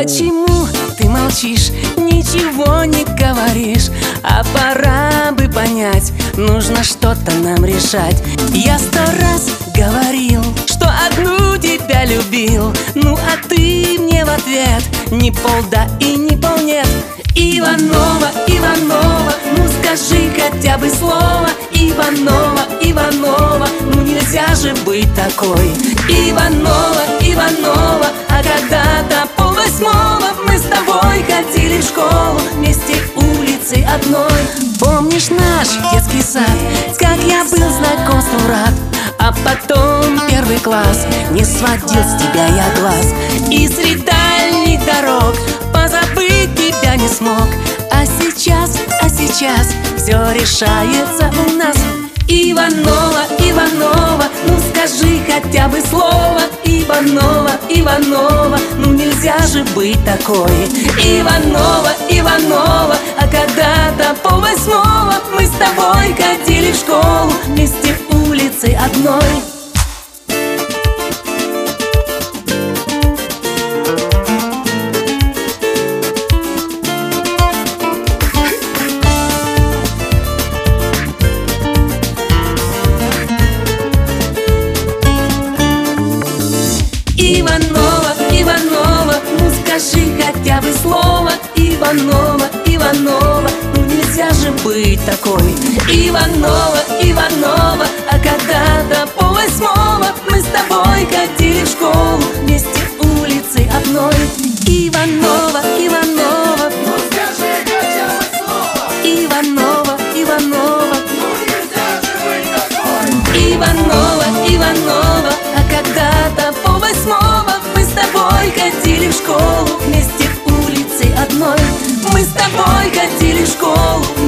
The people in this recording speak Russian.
Почему ты молчишь, ничего не говоришь? А пора бы понять, нужно что-то нам решать. Я 100 раз говорил, что одну тебя любил. Ну а ты мне в ответ ни полда и ни полнет. Иванова, Иванова, ну скажи хотя бы слово. Иванова, Иванова, ну нельзя же быть такой. Иванова, Иванова, а когда-то 7:30 мы с тобой ходили в школу вместе улицей одной. Помнишь наш детский сад, как я был знакомству рад? А потом 1 класс, не сводил с тебя я глаз. И среди дальних дорог позабыть тебя не смог. А сейчас все решается у нас. Иванова, Иванова, ну скажи хотя бы слово. Иванова, Иванова, ну нельзя же быть такой. Иванова, Иванова, а когда-то 7:30 мы с тобой ходили в школу вместе улицей одной. Иванова, Иванова, ну скажи хотя бы слово. Иванова, Иванова, ну нельзя же быть такой. Иванова, Иванова, а когда-то 7:30 мы с тобой ходили в школу вместе улицей одной. Иванова, Иванова, ну скажи хотя бы слово. Иванова, Иванова, ну нельзя же быть такой. Иванова, Иванова, а когда-то 7:30 мы с тобой ходили в школу вместе улицей одной. Мы с тобой ходили в школу